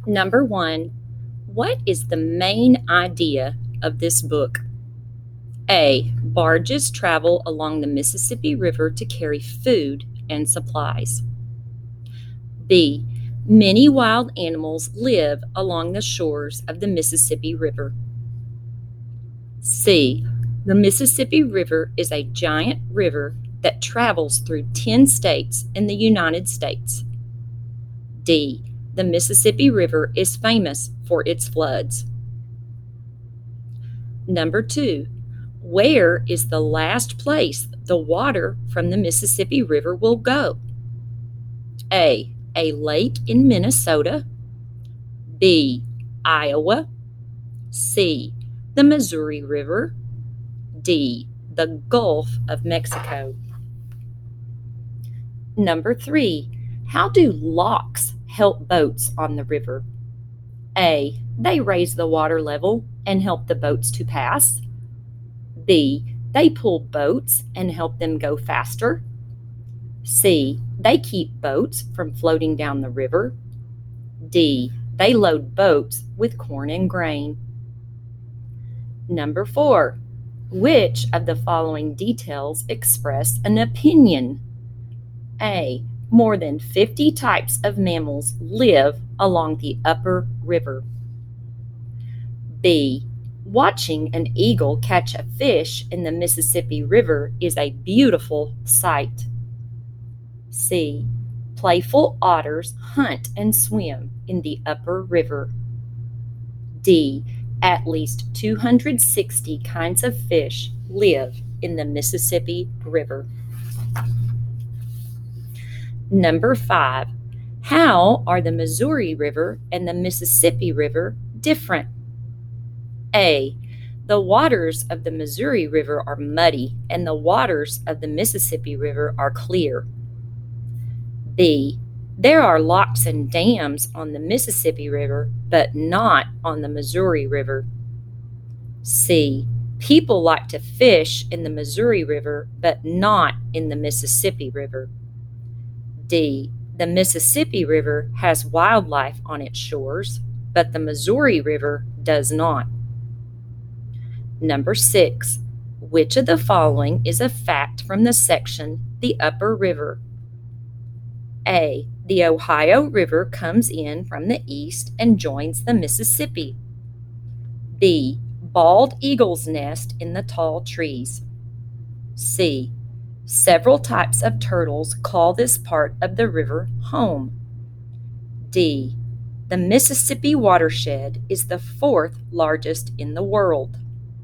Number 1, what is the main idea of this book? A. Barges travel along the Mississippi River to carry food and supplies. B. Many wild animals live along the shores of the Mississippi River. C. The Mississippi River is a giant river that travels through 10 states in the United States. D. The Mississippi River is famous for its floods. Number 2. Where is the last place the water from the Mississippi River will go? A lake in Minnesota. B. Iowa. C. The Missouri River. D. The Gulf of Mexico. Number 3. How do locks help boats on the river? A. They raise the water level and help the boats to pass. B. They pull boats and help them go faster. C. They keep boats from floating down the river. D. They load boats with corn and grain. Number 4. Which of the following details express an opinion? A. More than 50 types of mammals live along the upper river. B. Watching an eagle catch a fish in the Mississippi River is a beautiful sight. C. Playful otters hunt and swim in the upper river. D. At least 260 kinds of fish live in the Mississippi River. Number 5. How are the Missouri River and the Mississippi River different? A. The waters of the Missouri River are muddy and the waters of the Mississippi River are clear. B. There are locks and dams on the Mississippi River, but not on the Missouri River. C. People like to fish in the Missouri River, but not in the Mississippi River. D. The Mississippi River has wildlife on its shores, but the Missouri River does not. Number 6. Which of the following is a fact from the section The Upper River? A. The Ohio River comes in from the east and joins the Mississippi. B. Bald eagles nest in the tall trees. C. Several types of turtles call this part of the river home. D. The Mississippi watershed is the 4th largest in the world.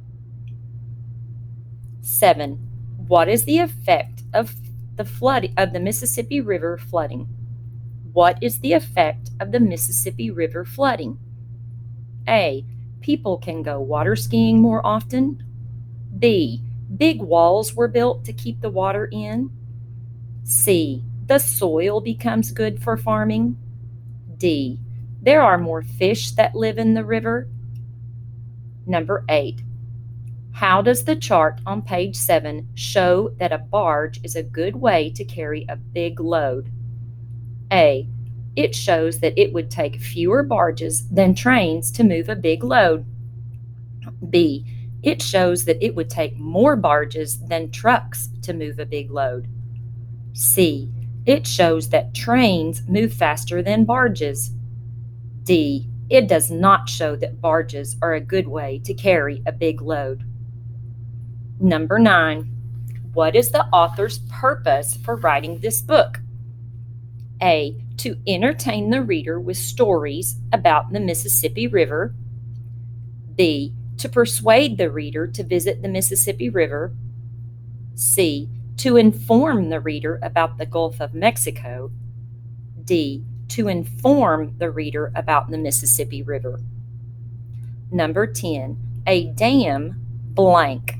7. What is the effect of the Mississippi River flooding? What is the effect of the Mississippi River flooding? A. People can go water skiing more often. B. Big walls were built to keep the water in. C. The soil becomes good for farming. D. There are more fish that live in the river. Number 8. How does the chart on page 7 show that a barge is a good way to carry a big load? A. It shows that it would take fewer barges than trains to move a big load. B. It shows that it would take more barges than trucks to move a big load. C. It shows that trains move faster than barges. D. It does not show that barges are a good way to carry a big load. Number 9. What is the author's purpose for writing this book? A. To entertain the reader with stories about the Mississippi River. B. To persuade the reader to visit the Mississippi River. C. To inform the reader about the Gulf of Mexico. D. To inform the reader about the Mississippi River. Number 10. A dam blank.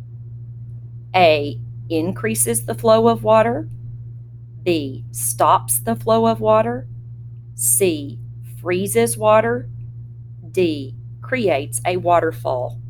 A. Increases the flow of water. B. Stops the flow of water. C. Freezes water. D. Creates a waterfall.